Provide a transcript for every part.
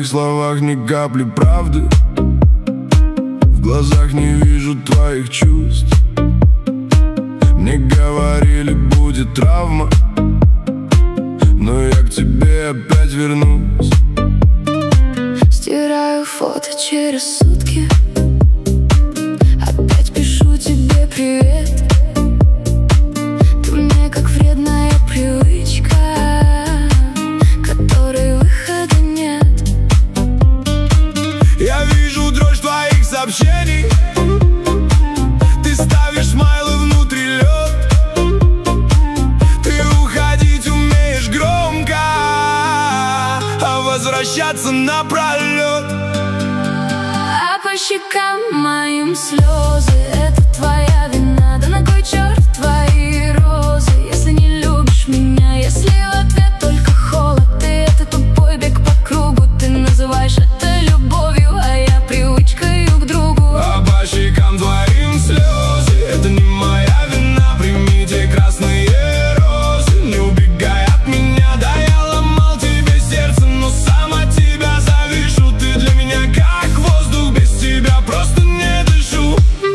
твоих словах ни капли правды, в глазах не вижу твоих чувств. Мне говорили, будет травма, но я к тебе опять вернусь. Стираю фото через сутки, опять пишу тебе привет. Ты мне как вредная привычка, которой выхода нет. Я вижу дрожь твоих сообщений, ты ставишь смайлы внутри лед. Ты уходить умеешь громко, а возвращаться напролет. А по щекам моим слезы, это твоя вина. Да на кой черт твои розы, если не любишь меня? Если в ответ только холод, ты это тупой бег по кругу. Ты называешь это любовью, а я привычкой к другу. А по щекам твоим слезы, это не моя вина. Примите красные розы, не убегай от меня. Да, я ломал тебе сердце, но сам от тебя завишу. Ты для меня как воздух, без тебя просто не дышу.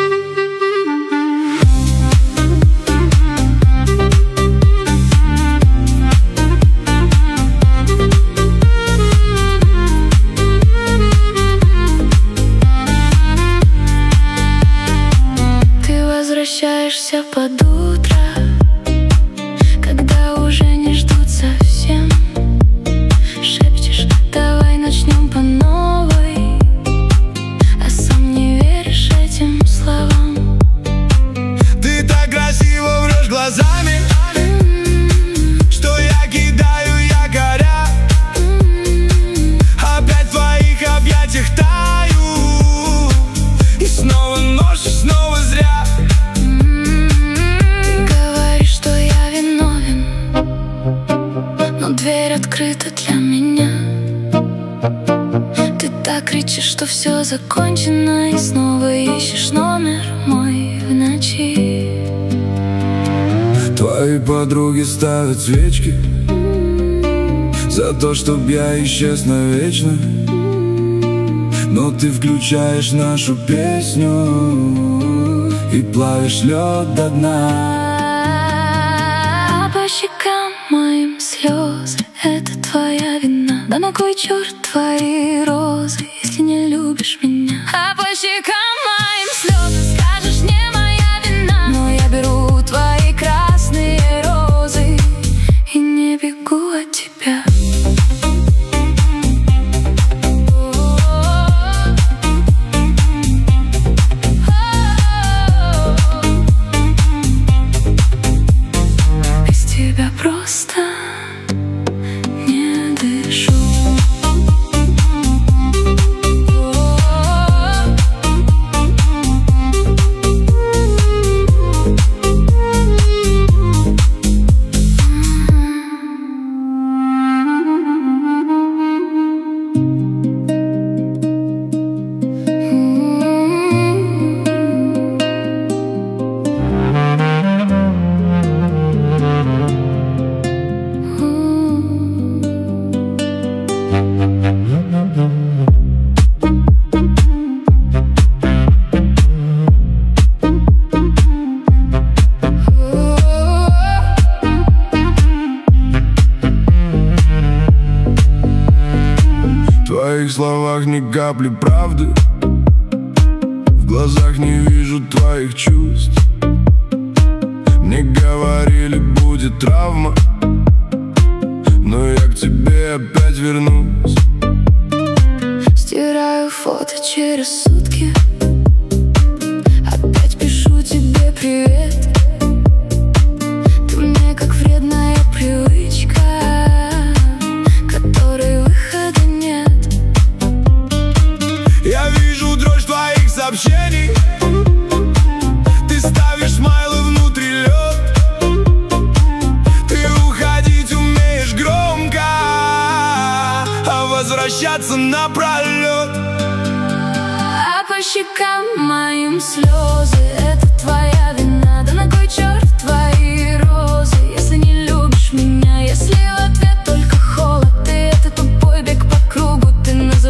Ты возвращаешься под утро, когда уже не ждут совсем. Шепчешь, давай начнем по новой, а сам не веришь этим словам. Ты так красиво врешь глазами, что я кидаю якоря. Опять в твоих объятиях таю, и снова ночь, и снова зря. Ты говоришь, что я виновен, но дверь открыта для меня. Ты так кричишь, что все закончено, и снова ищешь номер мой в ночи. Твои подруги ставят свечки за то, чтоб я исчез навечно. Но ты включаешь нашу песню и плавишь лед до дна. А по щекам моим слезы, это твоя вина. Да на кой черт твои розы, если не любишь меня? А по щекам моим слезы, скажешь, не моя вина, но я беру твои красные розы и не бегу от тебя. Без тебя просто не дышу. В твоих словах ни капли правды, в глазах не вижу твоих чувств. Мне говорили, будет травма, но я к тебе опять вернусь. Стираю фото через сутки, опять пишу тебе привет. Ты мне как вредная привычка, которой выхода нет. Я вижу дрожь твоих сообщений, ты ставишь смайлы внутри лед. Ты уходить умеешь громко, а возвращаться напролет. А по щекам моим слезы, это твоя вина. Да на кой черт твои розы, если не любишь меня? Если в ответ только холод, ты это тупой бег по кругу. Ты называешь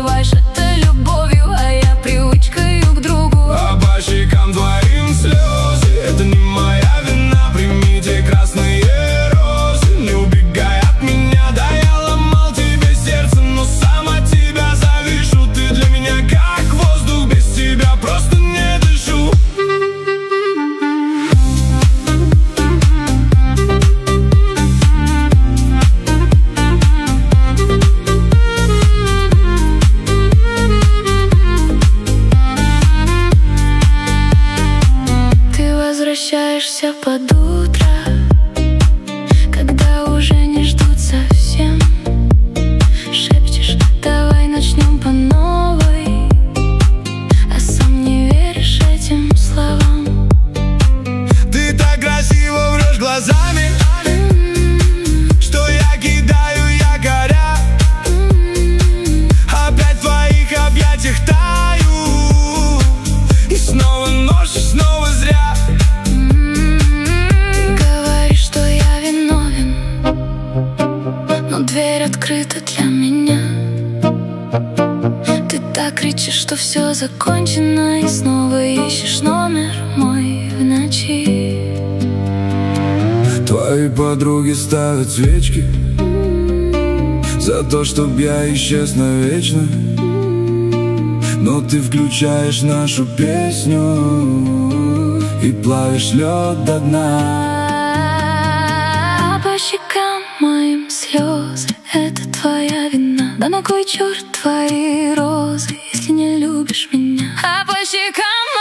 открыта для меня. Ты так кричишь, что все закончено, и снова ищешь номер мой в ночи. Твои подруги ставят свечки за то, чтоб я исчез навечно. Но ты включаешь нашу песню и плавишь лед до дна. А по щекам моим слезы — это твоя вина. Да на кой черт твои розы, если не любишь меня? А по щекам